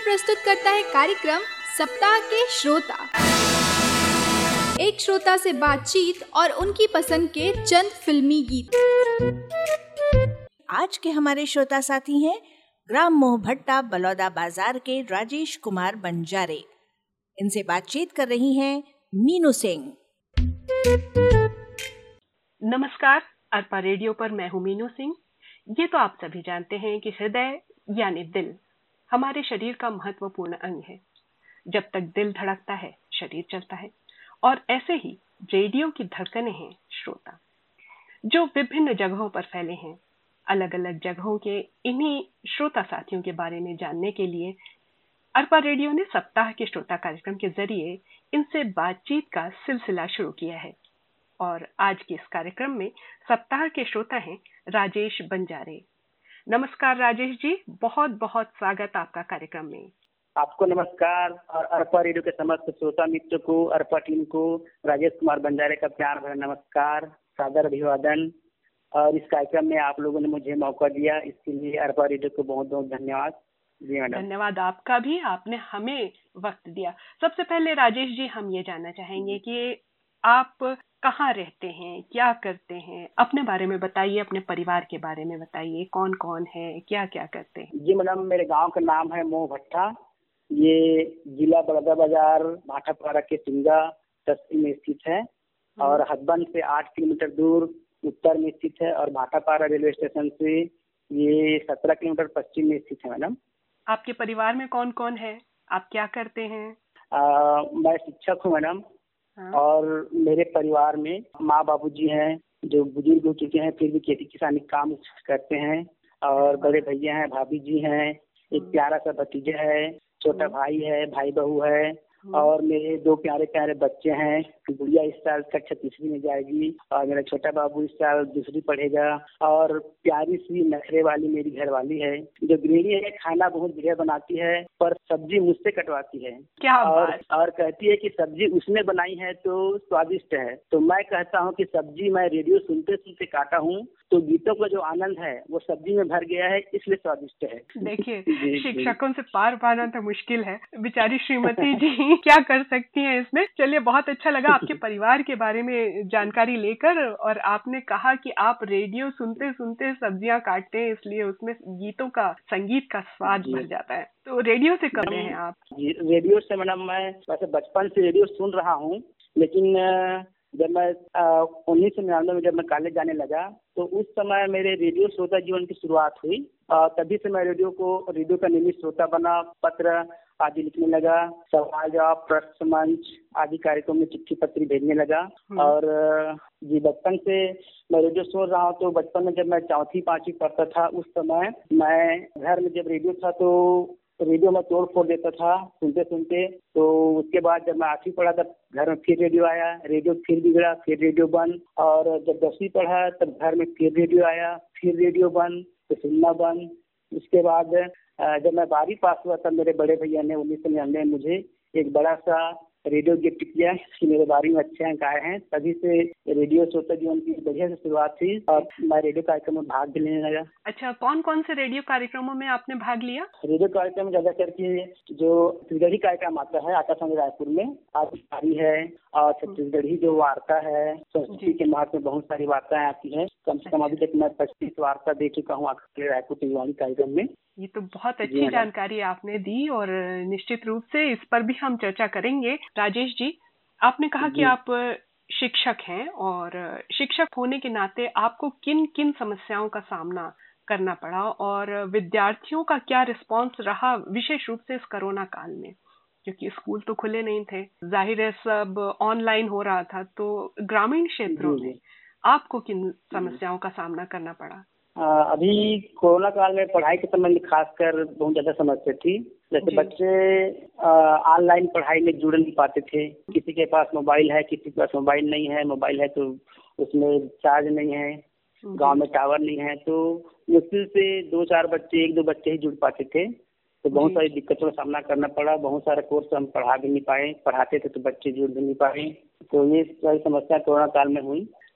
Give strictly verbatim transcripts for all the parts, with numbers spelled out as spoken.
प्रस्तुत करता है कार्यक्रम सप्ताह के श्रोता। एक श्रोता से बातचीत और उनकी पसंद के चंद फिल्मी गीत। आज के हमारे श्रोता साथी हैं ग्राम मोहभट्टा बलौदा बाजार के राजेश कुमार बंजारे। इनसे बातचीत कर रही हैं मीनू सिंह। नमस्कार, अरपा रेडियो पर मैं हूँ मीनू सिंह। ये तो आप सभी जानते हैं कि हृदय यानी दिल हमारे शरीर का महत्वपूर्ण अंग है। जब तक दिल धड़कता है, शरीर चलता है। और ऐसे ही रेडियो की धड़कनें हैं श्रोता, जो विभिन्न जगहों पर फैले हैं। अलग अलग जगहों के इन्हीं श्रोता साथियों के बारे में जानने के लिए अरपा रेडियो ने सप्ताह के श्रोता कार्यक्रम के जरिए इनसे बातचीत का सिलसिला शुरू किया है। और आज के इस कार्यक्रम में सप्ताह के श्रोता हैं राजेश बंजारे। नमस्कार राजेश जी, बहुत बहुत स्वागत आपका कार्यक्रम में। आपको नमस्कार और अरपा रेडियो के समस्त श्रोता मित्र को, अरपा टीम को राजेश कुमार बंजारे का प्यार भरा नमस्कार, सादर अभिवादन। और इस कार्यक्रम में आप लोगों ने मुझे मौका दिया, इसके लिए अरपा रेडियो को बहुत बहुत धन्यवाद। जी मैडम। धन्यवाद आपका भी, आपने हमें वक्त दिया। सबसे पहले राजेश जी, हम ये जानना चाहेंगे कि आप कहाँ रहते हैं, क्या करते हैं, अपने बारे में बताइए, अपने परिवार के बारे में बताइए, कौन कौन है, क्या क्या करते हैं। जी मैडम, मेरे गांव का नाम है मोहभट्टा। ये जिला बलौदा बाजार भाटापारा के सिंगा तहसील में स्थित है और हथबंद से आठ किलोमीटर दूर उत्तर में स्थित है और भाटापारा रेलवे स्टेशन से ये सत्रह किलोमीटर पश्चिम में स्थित है मैडम। आपके परिवार में कौन कौन है, आप क्या करते हैं? आ, मैं शिक्षक हूँ मैडम। हाँ। और मेरे परिवार में माँ बाबूजी हैं जो बुजुर्ग हो चुके हैं, फिर भी खेती किसानी काम करते हैं। और बड़े भैया हैं, भाभी जी हैं, एक प्यारा सा भतीजा है, छोटा भाई है, भाई बहू है। और मेरे दो प्यारे प्यारे बच्चे हैं। गुड़िया इस साल कक्षा तीसरी में जाएगी और मेरा छोटा बाबू इस साल दूसरी पढ़ेगा। और प्यारी सी नखरे वाली मेरी घरवाली है जो गृहिणी है, खाना बहुत बढ़िया बनाती है पर सब्जी मुझसे कटवाती है। क्या और बात? और कहती है कि सब्जी उसने बनाई है तो स्वादिष्ट है। तो मैं कहता हूँ कि सब्जी मैं रेडियो सुनते सुनते काटा हूँ तो गीतों का जो आनंद है वो सब्जी में भर गया है, इसलिए स्वादिष्ट है। देखिए, शिक्षकों से पार पाना तो मुश्किल है, बेचारी श्रीमती जी क्या कर सकती हैं इसमें। चलिए, बहुत अच्छा लगा आपके परिवार के बारे में जानकारी लेकर। और आपने कहा कि आप रेडियो सुनते सुनते सब्जियां काटते हैं, इसलिए उसमें गीतों का, संगीत का स्वाद भर जाता है। तो रेडियो से कब हैं आप? रेडियो से मैडम मैं वैसे बचपन से रेडियो सुन रहा हूँ, लेकिन जब मैं उन्नीस सौ निन्यानवे में जब मैं कॉलेज जाने लगा तो उस समय मेरे रेडियो श्रोता जीवन की शुरुआत हुई। तभी से मैं रेडियो को रेडियो का नियमित श्रोता बना, पत्र आदि लिखने लगा, सवाल जवाब, प्रश्न मंच आदि कार्यक्रम में चिट्ठी पत्री भेजने लगा। और जी बचपन से मैं रेडियो सुन रहा हूँ। तो बचपन में जब मैं चौथी पांचवी पढ़ता था उस समय मैं घर में जब रेडियो था तो रेडियो में तोड़ फोड़ देता था सुनते सुनते। तो उसके बाद जब मैं आठवीं पढ़ा तब घर में फिर रेडियो आया, रेडियो फिर बिगड़ा, फिर रेडियो बंद। और जब दसवीं पढ़ा तब घर में फिर रेडियो आया, फिर रेडियो बंद, तो सुनना बंद। उसके बाद जब मैं बारहवीं पास हुआ तब मेरे बड़े भैया ने उन्नीस सौ निन्यानवे में मुझे एक बड़ा सा रेडियो गिफ्ट किया कि मेरे बारहवीं में अच्छे अंक आए हैं। तभी से रेडियो श्रोता जीवन की बढ़िया से शुरुआत हुई और मैं रेडियो कार्यक्रम में भाग भी लेने लगा। अच्छा, कौन कौन से रेडियो कार्यक्रमों में आपने भाग लिया? रेडियो कार्यक्रम में ज्यादा करके जो छत्तीसगढ़ी कार्यक्रम आता है आकाशवाणी रायपुर में, आदि है और छत्तीसगढ़ी जो वार्ता है, संस्कृति के महत्व में बहुत सारी वार्ताएं आती है। कम से कम अभी तक मैं पच्चीस वार्ता दे चुका हूँ आकाशवाणी रायपुर टेलीवाणी कार्यक्रम में। ये तो बहुत अच्छी जानकारी आपने दी और निश्चित रूप से इस पर भी हम चर्चा करेंगे। राजेश जी, आपने कहा कि आप शिक्षक हैं और शिक्षक होने के नाते आपको किन किन समस्याओं का सामना करना पड़ा और विद्यार्थियों का क्या रिस्पांस रहा, विशेष रूप से इस कोरोना काल में, क्योंकि स्कूल तो खुले नहीं थे, जाहिर है सब ऑनलाइन हो रहा था। तो ग्रामीण क्षेत्रों में आपको किन समस्याओं का सामना करना पड़ा? अभी कोरोना काल में पढ़ाई के संबंध खासकर बहुत ज्यादा समस्या थी। जैसे बच्चे ऑनलाइन पढ़ाई में जुड़ नहीं पाते थे। किसी के पास मोबाइल है, किसी के पास मोबाइल नहीं है, मोबाइल है तो उसमें चार्ज नहीं है, गांव में टावर नहीं है। तो मुश्किल से दो चार बच्चे, एक दो बच्चे ही जुड़ पाते थे। तो बहुत सारी दिक्कतों का सामना करना पड़ा। बहुत सारे कोर्स हम पढ़ा भी नहीं पाए, पढ़ाते थे तो बच्चे जुड़ भी नहीं पाए। तो ये सारी समस्या कोरोना काल में हुई।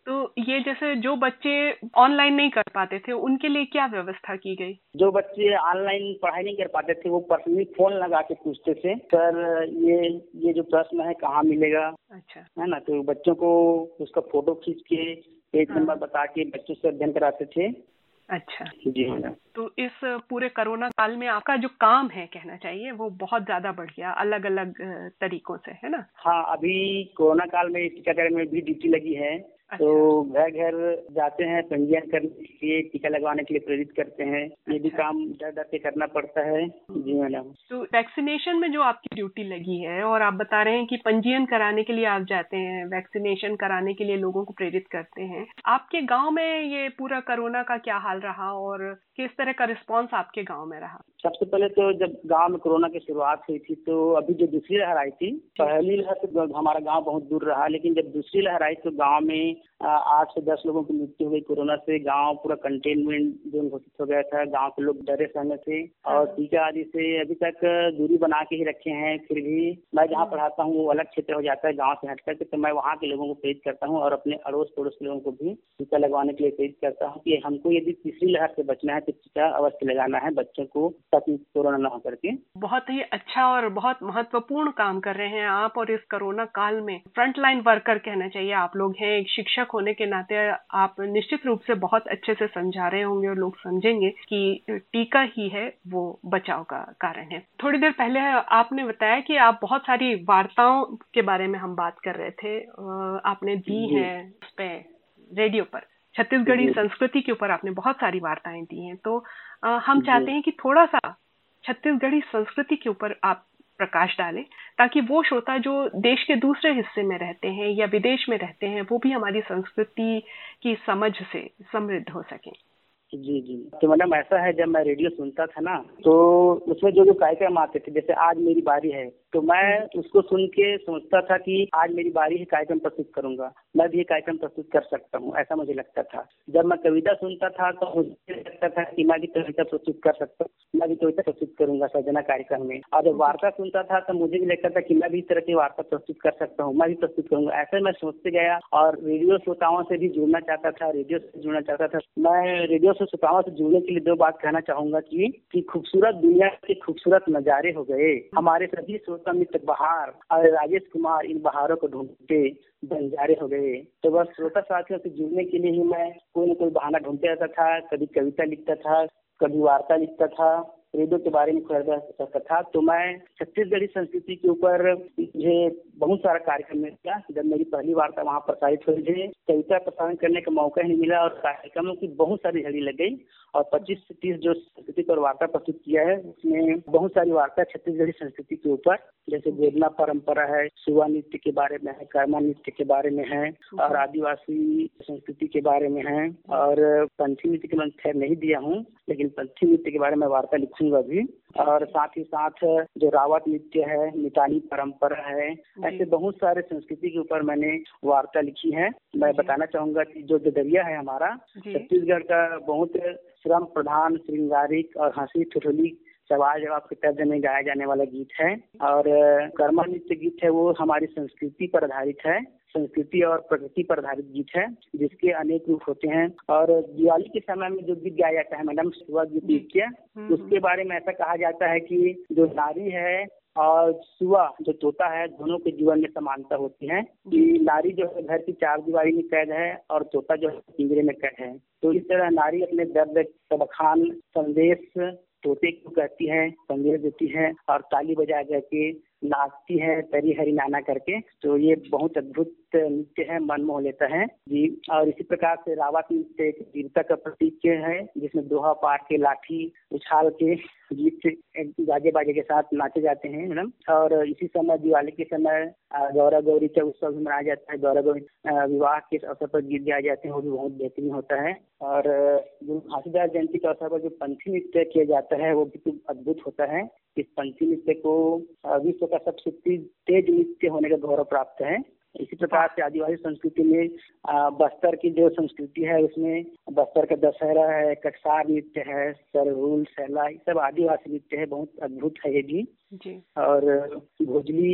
तो ये जैसे जो बच्चे ऑनलाइन नहीं कर पाते थे उनके लिए क्या व्यवस्था की गई? जो बच्चे ऑनलाइन पढ़ाई नहीं कर पाते थे वो पर्सनली फोन लगा के पूछते थे, सर ये ये जो प्रश्न है कहाँ मिलेगा। अच्छा। है ना, तो बच्चों को उसका फोटो खींच के पेज हाँ। नंबर बता के बच्चों से अध्ययन कराते थे। अच्छा जी मैडम। तो इस पूरे कोरोना काल में आपका जो काम है कहना चाहिए वो बहुत ज्यादा बढ़ गया अलग अलग तरीकों से, है ना? हाँ, अभी कोरोना काल में टीकाकरण में भी ड्यूटी लगी है। अच्छा। तो घर घर जाते हैं, पंजीयन करने के लिए, टीका लगवाने के लिए प्रेरित करते हैं। ये भी अच्छा। काम डर डर के करना पड़ता है। जी मैडम। तो वैक्सीनेशन में जो आपकी ड्यूटी लगी है और आप बता रहे हैं कि पंजीयन कराने के लिए आप जाते हैं, वैक्सीनेशन कराने के लिए लोगों को प्रेरित करते हैं, आपके गांव में ये पूरा कोरोना का क्या हाल रहा और किस तरह का रिस्पांस आपके गांव में रहा? सबसे पहले तो जब गांव में कोरोना की शुरुआत हुई थी तो अभी जो दूसरी लहर आई थी, पहली लहर तो हमारा गांव बहुत दूर रहा, लेकिन जब दूसरी लहर आई तो गांव में आठ से दस लोगों की मृत्यु हो गई कोरोना से। गांव पूरा कंटेनमेंट जोन घोषित हो गया था। गांव के लोग डरे सहमे थे और टीका आदि से अभी तक दूरी बना के ही रखे हैं। फिर भी मैं जहाँ पढ़ाता हूँ वो अलग क्षेत्र हो जाता है गाँव से हट करके, तो मैं वहाँ के लोगों को प्रेरित करता हूँ और अपने अड़ोस पड़ोस के लोगों को भी टीका लगवाने के लिए प्रेरित करता हूँ कि हमको यदि तीसरी लहर से बचना है तो टीका अवश्य लगाना है बच्चों को, ताकि कोरोना न हो करके। बहुत ही अच्छा और बहुत महत्वपूर्ण काम कर रहे हैं आप और इस कोरोना काल में फ्रंट लाइन वर्कर कहना चाहिए आप लोग हैं। एक शिक्षक होने के नाते आप निश्चित रूप से बहुत अच्छे से समझा रहे होंगे और लोग समझेंगे कि टीका ही है वो बचाव का कारण है। थोड़ी देर पहले आपने बताया कि आप बहुत सारी वार्ताओं के बारे में हम बात कर रहे थे, आपने दी हैं उस पे रेडियो पर, छत्तीसगढ़ी संस्कृति के ऊपर आपने बहुत सारी वार्ताएं दी हैं। तो आ, हम चाहते हैं कि थोड़ा सा छत्तीसगढ़ी संस्कृति के ऊपर आप प्रकाश डालें ताकि वो श्रोता जो देश के दूसरे हिस्से में रहते हैं या विदेश में रहते हैं वो भी हमारी संस्कृति की समझ से समृद्ध हो सकें। जी जी। तो मैडम ऐसा है, जब मैं रेडियो सुनता था ना तो उसमें जो जो कार्यक्रम आते थे, जैसे आज मेरी बारी है, तो मैं उसको सुन के सोचता था कि आज मेरी बारी है, कार्यक्रम प्रस्तुत करूंगा, मैं भी ये कार्यक्रम प्रस्तुत कर सकता हूँ, ऐसा मुझे लगता था। जब मैं कविता सुनता था तो मुझे लगता था कि मैं भी कविता प्रस्तुत कर सकता हूँ, मैं भी कविता प्रस्तुत करूंगा सर्जना कार्यक्रम में। और जब वार्ता सुनता था तो मुझे भी लगता था कि मैं भी इस तरह की वार्ता प्रस्तुत कर सकता हूँ, मैं भी प्रस्तुत करूंगा। ऐसे मैं सोचते गया और रेडियो श्रोताओं से भी जुड़ना चाहता था, रेडियो से जुड़ना चाहता था। मैं रेडियो से श्रोताओं से जुड़ने के लिए दो बात कहना चाहूंगा कि, कि खूबसूरत दुनिया के खूबसूरत नजारे हो गए, हमारे सभी श्रोता मित्र बहार और राजेश कुमार इन बहारों को ढूंढते बंजारे हो गए। तो बस श्रोता साथियों से जुड़ने के लिए ही मैं कोई न कोई बहाना ढूंढते रहता था। कभी कविता लिखता था, कभी वार्ता लिखता था, रेडियो के बारे में खोजता करता था। तो मैं छत्तीसगढ़ी संस्कृति के ऊपर मुझे बहुत सारा कार्यक्रम मिला। जब मेरी पहली वार्ता वहाँ प्रसारित हुई थी, कविता प्रसारण करने का मौका ही नहीं मिला और कार्यक्रमों की बहुत सारी झड़ी लग गई। और पच्चीस से तीस जो संस्कृति पर वार्ता प्रस्तुत किया है उसमें बहुत सारी वार्ता छत्तीसगढ़ी संस्कृति के ऊपर, जैसे गोदना परंपरा है, सुवा नृत्य के बारे में है, कर्मा नृत्य के बारे में है और आदिवासी संस्कृति के बारे में है। और पंथी नृत्य के मैं खैर नहीं दिया हूँ, लेकिन पंथी नृत्य के बारे में वार्ता लिखूंगा भी। और साथ ही साथ जो रावत नृत्य है, मितानी परंपरा है, ऐसे बहुत सारे संस्कृति के ऊपर मैंने वार्ता लिखी है। मैं बताना चाहूंगा कि जो गदरिया है हमारा छत्तीसगढ़ का बहुत श्रम प्रधान, श्रृंगारिक और हंसी ठिठोली सवाल जवाब के तर्ज में गाया जाने वाला गीत है। और कर्मा नृत्य गीत है वो हमारी संस्कृति पर आधारित है, संस्कृति और प्रकृति पर आधारित गीत है, जिसके अनेक रूप होते हैं। और दिवाली के समय में जो गीत गाया जाता है मैडम, सुवा गीत नृत्य, उसके बारे में ऐसा कहा जाता है कि जो नारी है और सुआ जो तोता है, दोनों के जीवन में समानता होती है। कि नारी जो है घर की चार दीवारी में कैद है और तोता जो है पिंजरे में कैद है। तो इस तरह नारी अपने दर्द का बखान संदेश तोते को कहती है, संदेश देती है और ताली बजा करके नाचती है, तरी हरी नाना करके। तो ये बहुत अद्भुत नृत्य है, मन मोह लेता है जी। और इसी प्रकार से रावत नृत्य एक वीरता का प्रतीक है, जिसमें दोहा पार के लाठी उछाल के गीत गाजे बाजे के साथ नाचे जाते हैं मैडम। और इसी समय दिवाली के समय गौरा गौरी का उत्सव भी मनाया जाता है। गौरा गौरी विवाह के अवसर पर गीत गाए जाते हैं, वो भी बहुत बेहतरीन होता है। और जो घासीदास जयंती के अवसर पर जो पंथी नृत्य किया जाता है वो भी अद्भुत होता है। इस पंथी नृत्य को विश्व का सबसे तेज नृत्य होने का गौरव प्राप्त है। इसी प्रकार से आदिवासी संस्कृति में बस्तर की जो संस्कृति है उसमें बस्तर का दशहरा है, कटसार नृत्य है, सरहुल, सैला, ये सब आदिवासी नृत्य है, बहुत अद्भुत है ये भी जी। और भोजली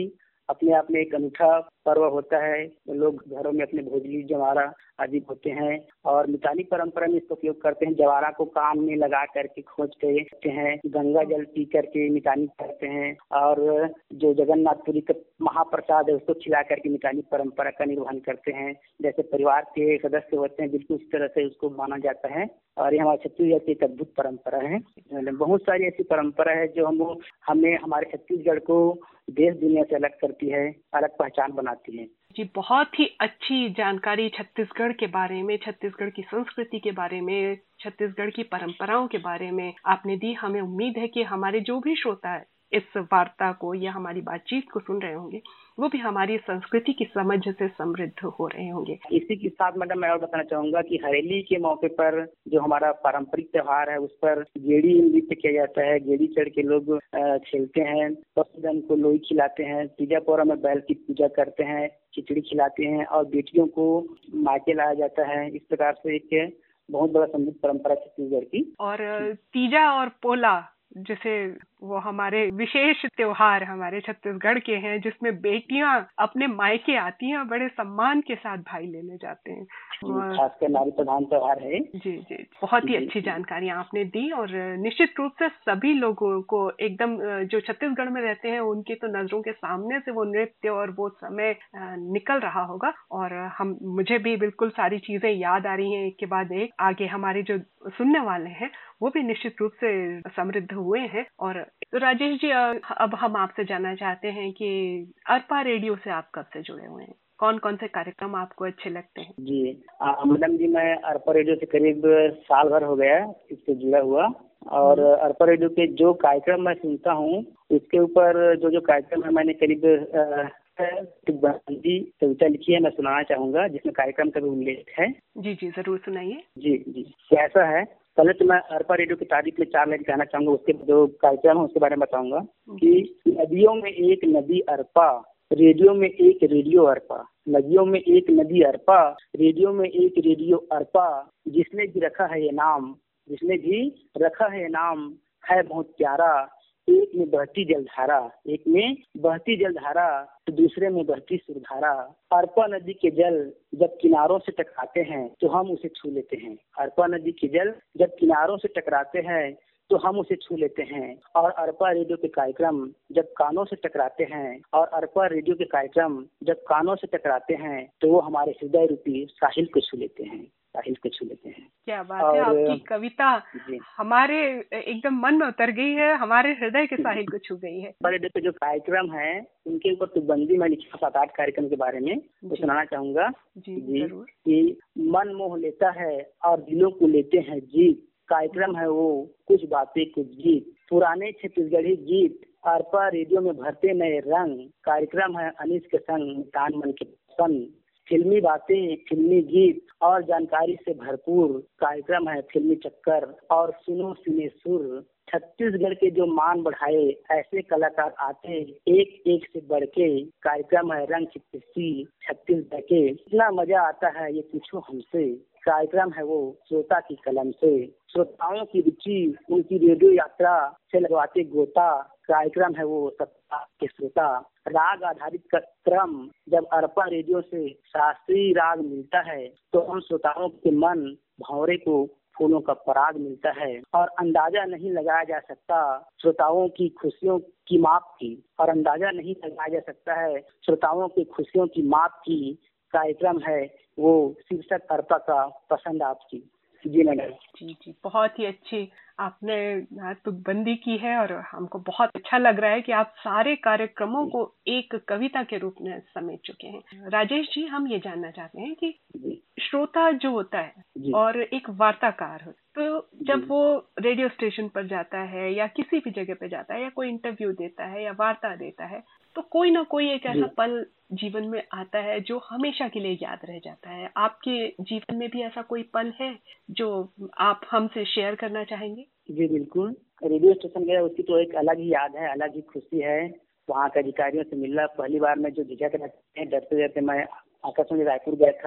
अपने आप में एक अनूठा पर्व होता है। लोग घरों में अपने भोजली जवारा आदि होते हैं और मितानी परंपरा में इसका उपयोग करते हैं। जवारा को कान में लगा करके खोज के रखते हैं, गंगा जल पी करके मितानी करते हैं और जो जगन्नाथपुरी का महाप्रसाद है उसको खिला करके मितानी परंपरा का निर्वहन करते हैं। जैसे परिवार के सदस्य होते हैं बिल्कुल उस तरह से उसको माना जाता है और ये हमारे छत्तीसगढ़ की एक अद्भुत परंपरा है। बहुत सारी ऐसी परंपरा है जो हम हमें हमारे छत्तीसगढ़ को देश दुनिया से अलग करती है, अलग पहचान बनाती है। जी, बहुत ही अच्छी जानकारी छत्तीसगढ़ के बारे में, छत्तीसगढ़ की संस्कृति के बारे में, छत्तीसगढ़ की परंपराओं के बारे में आपने दी। हमें उम्मीद है कि हमारे जो भी श्रोता है इस वार्ता को या हमारी बातचीत को सुन रहे होंगे वो भी हमारी संस्कृति की समझ से समृद्ध हो रहे होंगे। इसी के साथ मैडम मैं और बताना चाहूंगा कि हरेली के मौके पर जो हमारा पारंपरिक त्योहार है उस पर गेड़ी नृत्य किया जाता है। गेड़ी चढ़ के लोग खेलते हैं, पशुधन को लोई खिलाते हैं, तीजा पोरा में बैल की पूजा करते हैं, खिचड़ी खिलाते हैं और बेटियों को मायके लाया जाता है। इस प्रकार से एक बहुत बड़ा समृद्ध परंपरा छत्तीसगढ़ की। और तीजा और पोला जैसे वो हमारे विशेष त्योहार हमारे छत्तीसगढ़ के हैं जिसमें बेटियां अपने मायके आती हैं और बड़े सम्मान के साथ भाई लेने जाते हैं। खासकर नारी प्रधान त्योहार है। जी जी, बहुत ही अच्छी जानकारी आपने दी और निश्चित रूप से सभी लोगों को एकदम जो छत्तीसगढ़ में रहते हैं उनकी तो नजरों के सामने से वो नृत्य और वो समय निकल रहा होगा और हम मुझे भी बिल्कुल सारी चीजें याद आ रही हैं एक के बाद एक। आगे हमारे जो सुनने वाले हैं वो भी निश्चित रूप से समृद्ध हुए हैं। और तो राजेश जी, अब हम आपसे जानना चाहते हैं कि अरपा रेडियो से आप कब से जुड़े हुए हैं, कौन कौन से कार्यक्रम आपको अच्छे लगते हैं? जी मैडम जी, मैं अरपा रेडियो से करीब साल भर हो गया इससे जुड़ा हुआ और अरपा रेडियो के जो कार्यक्रम मैं सुनता हूँ उसके ऊपर जो जो कार्यक्रम है मैंने करीब कविता लिखी है, मैं सुनाना चाहूंगा जिसमें कार्यक्रम का भी उल्लेख है। जी जी, जरूर सुनाइए। जी जी, कैसा है? पहले तो मैं अरपा रेडियो की तारीफ में चार लाइन कहना चाहूंगा, उसके जो कार्यक्रम है उसके बारे में बताऊंगा कि नदियों में एक नदी अरपा, रेडियो में एक रेडियो अरपा, नदियों में एक नदी अरपा, रेडियो में एक रेडियो अरपा, जिसने भी रखा है ये नाम, जिसने भी रखा है ये नाम है बहुत प्यारा। एक में बहती जलधारा, एक में बहती जलधारा तो दूसरे में बहती सुरधारा। अरपा नदी के जल जब किनारों से टकराते हैं तो हम उसे छू लेते हैं। अरपा नदी के जल जब किनारों से टकराते हैं तो हम उसे छू लेते हैं। और अरपा रेडियो के कार्यक्रम जब कानों से टकराते हैं और अरपा रेडियो के कार्यक्रम जब कानों से टकराते हैं तो वो हमारे हृदय रूपी साहिल को छू लेते हैं, साहिल को छू लेते हैं। क्या बात है, आपकी कविता हमारे एकदम मन में उतर गई है, हमारे हृदय के साहिल को छू गई है। अरपा रेडियो के जो कार्यक्रम है उनके ऊपर तुकबंदी मैं लिखा सात आठ कार्यक्रम के बारे में तो सुनाना चाहूंगा। जी, जी जरूर। कि मन मोह लेता है और दिलों को लेते हैं जीत, कार्यक्रम है वो कुछ बातें कुछ गीत, पुराने छत्तीसगढ़ी गीत अरपा रेडियो में भरते नए रंग, कार्यक्रम है अनीस के संग तान मन के पसंद, फिल्मी बातें फिल्मी गीत और जानकारी से भरपूर, कार्यक्रम है फिल्मी चक्कर और सुनो सुने सुर। छत्तीसगढ़ के जो मान बढ़ाए ऐसे कलाकार आते एक एक से बढ़ के, कार्यक्रम है रंग चित्ती छत्तीसगढ़ के, इतना मजा आता है ये पूछो हमसे, कार्यक्रम है वो श्रोता की कलम से, श्रोताओं की रुचि उनकी रेडियो यात्रा से लगवाते गोता, कार्यक्रम है वो सत्ता के श्रोता। राग आधारित क्रम जब अरपा रेडियो से शास्त्रीय राग मिलता है तो हम श्रोताओं के मन भंवरे को फूलों का पराग मिलता है और अंदाजा नहीं लगाया जा सकता श्रोताओं की खुशियों की माप की, और अंदाजा नहीं लगाया जा सकता है श्रोताओं की खुशियों की माप की, कार्यक्रम है वो शीर्षक अरपा का पसंद आपकी। जी मैडम। जी जी, बहुत ही अच्छी आपने तुकबंदी की है और हमको बहुत अच्छा लग रहा है कि आप सारे कार्यक्रमों को एक कविता के रूप में समेट चुके हैं। राजेश जी, हम ये जानना चाहते हैं कि श्रोता जो होता है और एक वार्ताकार हो, तो जब वो रेडियो स्टेशन पर जाता है या किसी भी जगह पे जाता है या कोई इंटरव्यू देता है या वार्ता देता है तो कोई ना कोई एक ऐसा पल जीवन में आता है जो हमेशा के लिए याद रह जाता है। आपके जीवन में भी ऐसा कोई पल है जो आप हमसे शेयर करना चाहेंगे? जी बिल्कुल, रेडियो स्टेशन गया उसकी तो एक अलग ही याद है, अलग ही खुशी है। वहाँ के अधिकारियों से मिलना, पहली बार मैं जो झिझक रहते हैं डरते डरते मैं आकाशवाणी रायपुर गया था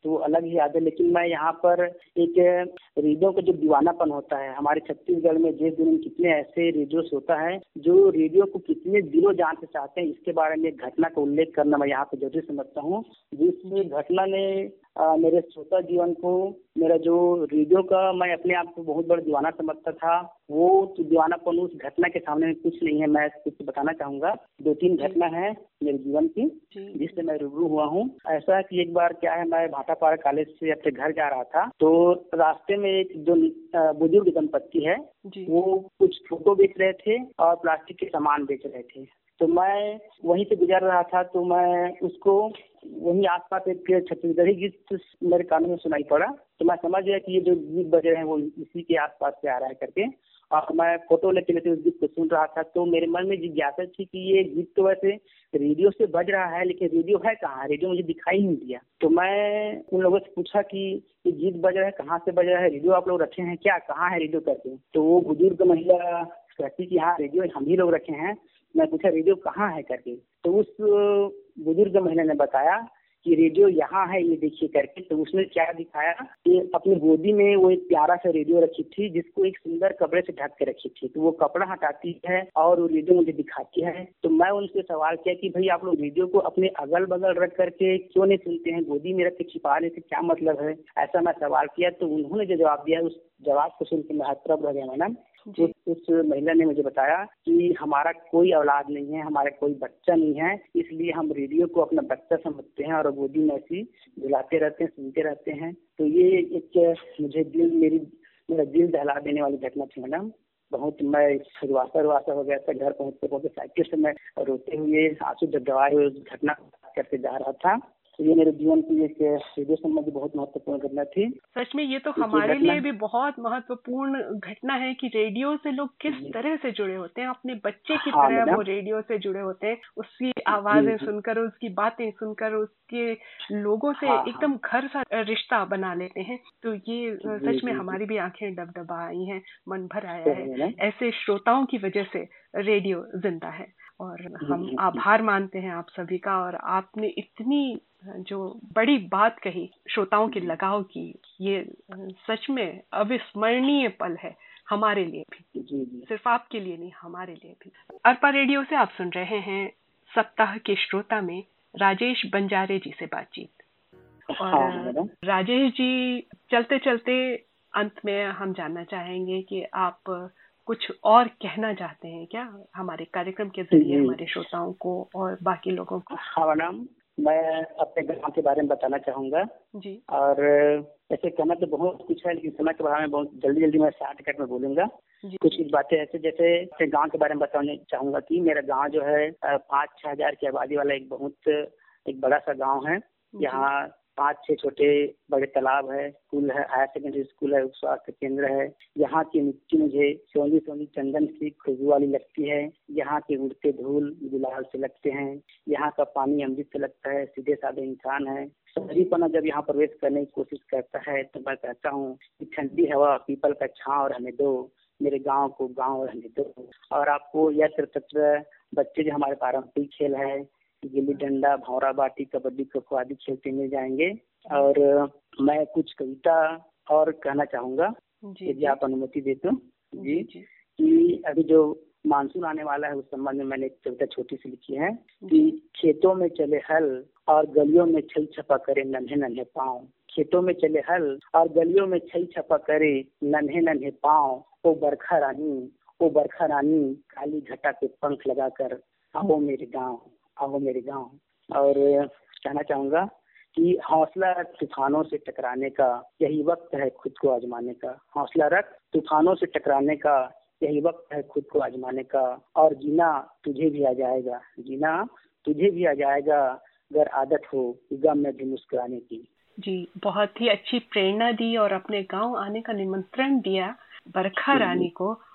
तो वो अलग ही याद है। लेकिन मैं यहाँ पर एक रेडियो का जो दीवानापन होता है, हमारे छत्तीसगढ़ में देश दुनिया में कितने ऐसे रेडियोस होता है जो रेडियो को कितने दिलों जान से चाहते हैं, इसके बारे में एक घटना का उल्लेख करना मैं यहाँ पे जरूरी समझता हूँ। जिस घटना ने आ, मेरे श्रोता जीवन को, मेरा जो रेडियो का मैं अपने आप को बहुत बड़ा दीवाना समझता था, वो तो दीवानापन उस घटना के सामने में कुछ नहीं है। मैं कुछ बताना चाहूंगा। दो तीन घटना है मेरे जीवन की जिससे मैं रूबरू हुआ हूँ। ऐसा कि एक बार क्या है, मैं भाटापारा कॉलेज से अपने घर जा रहा था, तो रास्ते में एक जो बुजुर्ग दंपत्ति है वो कुछ फोटो बेच रहे थे और प्लास्टिक के सामान बेच रहे थे। तो मैं वहीं से गुजर रहा था, तो मैं उसको वहीं आसपास एक छत्तीसगढ़ी गीत मेरे कानों में सुनाई पड़ा। तो मैं समझ गया कि ये जो गीत बज रहे हैं वो इसी के आसपास से आ रहा है करके, और मैं फोटो लेते लेते उस गीत को सुन रहा था। तो मेरे मन में जिज्ञासा थी कि ये गीत तो वैसे रेडियो से बज रहा है, लेकिन रेडियो है कहाँ, रेडियो मुझे दिखाई नहीं दिया। तो मैं उन लोगों से पूछा कि ये गीत बज रहा है, कहाँ से बज रहा है, रेडियो आप लोग रखे हैं क्या, कहाँ है रेडियो करके। तो वो बुजुर्ग महिला कहती कि हाँ रेडियो हम ही लोग रखे हैं। मैं पूछा रेडियो कहाँ है करके, तो उस बुजुर्ग महिला ने बताया कि रेडियो यहाँ है, ये देखिए करके। तो उसने क्या दिखाया कि अपनी गोदी में वो एक प्यारा सा रेडियो रखी थी जिसको एक सुंदर कपड़े से ढक के रखी थी। तो वो कपड़ा हटाती है और वो रेडियो मुझे दिखाती है। तो मैं उनसे सवाल किया कि भाई आप लोग रेडियो को अपने अगल बगल रख करके क्यों नहीं सुनते हैं, गोदी में रख के छिपाने से क्या मतलब है, ऐसा मैं सवाल किया। तो उन्होंने जो जवाब दिया उस जवाब को सुन के मैं हतप्रभ रह गया मैडम। उस, उस महिला ने मुझे बताया कि हमारा कोई औलाद नहीं है, हमारा कोई बच्चा नहीं है, इसलिए हम रेडियो को अपना बच्चा समझते हैं और गोदी में ऐसी झुलाते रहते हैं, सुनते रहते हैं। तो ये एक मुझे दिल मेरी मेरा दिल दहला देने वाली घटना थी मैडम। बहुत मैं रुआसा रुआसा हो गया था। घर पहुँचते पहुँचते साइकिल से मैं रोते हुए आंसू दबदबाए हुए उस घटना करके जा रहा था। तो ये मेरे जीवन की एक रेडियो संबंधी बहुत महत्वपूर्ण घटना थी। सच में ये तो हमारे लिए भी बहुत महत्वपूर्ण घटना है कि रेडियो से लोग किस तरह से जुड़े होते हैं, अपने बच्चे की हाँ, तरह वो रेडियो से जुड़े होते हैं, उसकी आवाजें सुनकर, उसकी बातें सुनकर, उसके लोगों से हाँ, एकदम घर सा रिश्ता बना लेते हैं। तो ये सच में हमारी भी आंखें डबडबा आई हैं, मन भर आया है। ऐसे श्रोताओं की वजह से रेडियो जिंदा है और हम आभार मानते हैं आप सभी का। और आपने इतनी जो बड़ी बात कही श्रोताओं के लगाव की, ये सच में अविस्मरणीय पल है हमारे लिए भी, सिर्फ आपके लिए नहीं, हमारे लिए भी। अरपा रेडियो से आप सुन रहे हैं सप्ताह के श्रोता में राजेश बंजारे जी से बातचीत। और राजेश जी, चलते चलते अंत में हम जानना चाहेंगे कि आप कुछ और कहना चाहते हैं क्या हमारे कार्यक्रम के जरिए हमारे श्रोताओं को और बाकी लोगों को? हाँ मैडम, मैं अपने गांव के बारे में बताना चाहूँगा जी। और ऐसे कहना तो बहुत कुछ है, लेकिन समय के बारे में बहुत जल्दी जल्दी मैं शॉर्टकट में बोलूँगा। कुछ कुछ बातें ऐसे, जैसे अपने गांव के बारे में बताना चाहूँगा कि मेरा गांव जो है पाँच छः हजार की आबादी वाला एक बहुत एक बड़ा सा गाँव है। यहाँ पाँच छह छोटे बड़े तालाब है, स्कूल है, हायर सेकेंडरी स्कूल है, उप स्वास्थ्य केंद्र है। यहाँ की मिट्टी मुझे सोनी सोनी चंदन सी खुशबू वाली लगती है। यहाँ के उड़ते धूल गुलाल से लगते हैं। यहाँ का पानी अमृत से लगता है। सीधे साधे इंसान है। शहरीपना जब यहाँ प्रवेश करने की कोशिश करता है तो मैं कहता हूँ कि ठंडी हवा, पीपल का छांव रहने दो, मेरे गाँव को गाँव रहने दो। और आपको यत्र तत्र बच्चे जो हमारे पारंपरिक खेल है, गिल्ली डंडा, भौरा बाटी, कबड्डी, खो खो आदि खेलते मिल जाएंगे। और मैं कुछ कविता और कहना चाहूँगा यदि आप अनुमति दे तो। जी, जी कि अभी जो मानसून आने वाला है उस संबंध में मैंने एक कविता छोटी सी लिखी है कि खेतों में चले हल और गलियों में छई छपा करे नन्हे नन्हे पाँव। खेतों में चले हल और गलियों में छई छपा करे नन्हे नन्हे पाँव। ओ बरखा रानी, ओ बरखा रानी, काली घटा पे पंख लगाकर आओ मेरे गाँव, आओ मेरे गाँव। और कहना चाहूँगा कि हौसला रख तूफानों से टकराने का, यही वक्त है खुद को आजमाने का। हौसला रख तूफानों से टकराने का, यही वक्त है खुद को आजमाने का। और जीना तुझे भी आ जाएगा, जीना तुझे भी आ जाएगा, अगर आदत हो गम में भी मुस्कुराने की। जी, बहुत ही अच्छी प्रेरणा दी और अपने गांव आने का निमंत्रण दिया बरखा रानी को।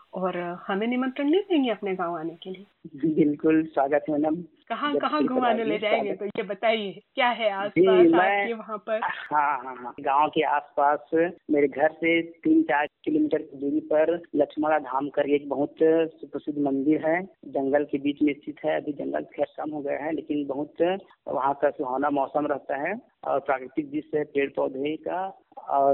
और हमें निमंत्रण नहीं देंगे अपने गांव आने के लिए? बिल्कुल स्वागत है मैडम। कहाँ कहाँ घुमाने ले जाएंगे, तो ये बताइए, क्या है आसपास आपके वहाँ पर? हाँ हाँ हाँ गाँव के आसपास मेरे घर से तीन चार किलोमीटर की दूरी पर लक्ष्मणा धाम कर एक बहुत सुप्रसिद्ध मंदिर है, जंगल के बीच में स्थित है। अभी जंगल खैर कम हो गया है, लेकिन बहुत वहाँ का सुहाना मौसम रहता है और प्राकृतिक दृश्य है पेड़ पौधे का। और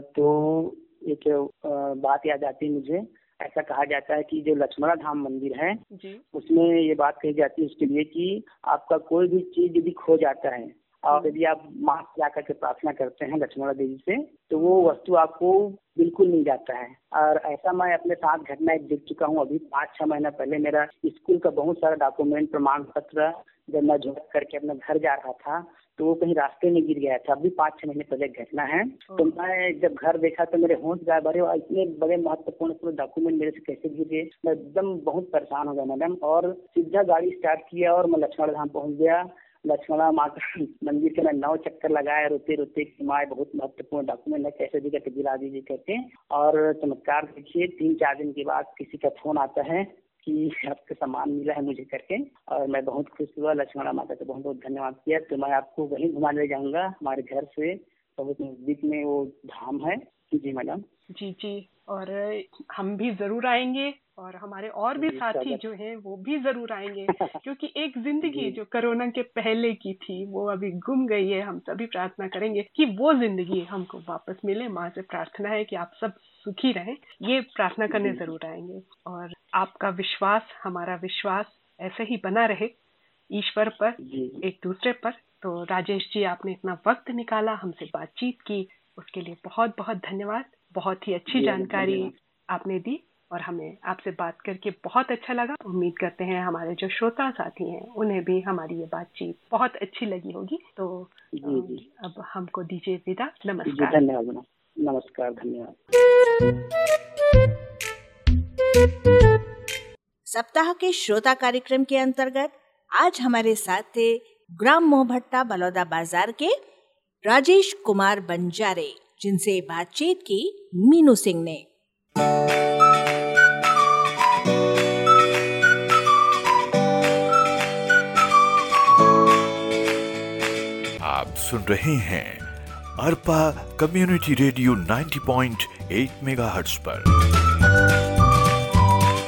तो एक बात याद आती है मुझे, ऐसा कहा जाता है कि जो लक्ष्मणा धाम मंदिर है जी, उसमें ये बात कही जाती है उसके लिए कि आपका कोई भी चीज यदि खो जाता है और यदि आप माँ से जाकर के प्रार्थना करते हैं लक्ष्मणा देवी से, तो वो वस्तु आपको बिल्कुल मिल जाता है। और ऐसा मैं अपने साथ घटना एक देख चुका हूँ। अभी पाँच छह महीना पहले मेरा स्कूल का बहुत सारा डॉक्यूमेंट प्रमाण पत्र जब मैं झोंक करके अपने घर जा रहा था तो वो कहीं रास्ते में गिर गया था। अभी पाँच छह महीने पहले घटना है। तो मैं जब घर देखा तो मेरे होश गायब, अरे इतने बड़े महत्वपूर्ण पूरे डॉक्यूमेंट मेरे से कैसे गिर गए। मैं एकदम बहुत परेशान हो गया मैडम, और सीधा गाड़ी स्टार्ट किया और मैं लक्ष्मण धाम पहुंच गया। लक्ष्मणा माँ का मंदिर के मैं नौ चक्कर लगाया रोते रोते कि माँ बहुत महत्वपूर्ण डॉक्यूमेंट है, कैसे भी करके दिला दीजिए करके। और चमत्कार देखिए, तीन चार दिन के बाद किसी का फोन आता है कि आपका सामान मिला है मुझे करके, और मैं बहुत खुश हुआ। लक्ष्मणा माता का बहुत बहुत धन्यवाद किया। तो मैं आपको वहीं घुमाने ले जाऊंगा, हमारे घर से बहुत नजदीक में वो धाम है। जी मैडम। जी जी, और हम भी जरूर आएंगे और हमारे और भी साथी जो हैं वो भी जरूर आएंगे, क्योंकि एक जिंदगी जो कोरोना के पहले की थी वो अभी गुम गई है। हम सभी प्रार्थना करेंगे कि वो जिंदगी हमको वापस मिले। माँ से प्रार्थना है कि आप सब सुखी रहें, ये प्रार्थना करने जरूर आएंगे। और आपका विश्वास, हमारा विश्वास ऐसे ही बना रहे ईश्वर पर, एक दूसरे पर। तो राजेश जी, आपने इतना वक्त निकाला हमसे बातचीत की, उसके लिए बहुत बहुत धन्यवाद। बहुत ही अच्छी जानकारी आपने दी और हमें आपसे बात करके बहुत अच्छा लगा। उम्मीद करते हैं हमारे जो श्रोता साथी हैं उन्हें भी हमारी ये बातचीत बहुत अच्छी लगी होगी। तो जी, जी। अब हमको दीजिए विदा। नमस्कार। धन्यवाद। नमस्कार, धन्यवाद। सप्ताह के श्रोता कार्यक्रम के अंतर्गत आज हमारे साथ थे ग्राम मोहभट्टा बलौदा बाजार के राजेश कुमार बंजारे, जिनसे बातचीत की मीनू सिंह ने। आप सुन रहे हैं अरपा कम्युनिटी रेडियो नब्बे पॉइंट आठ मेगाहर्ट्ज पर।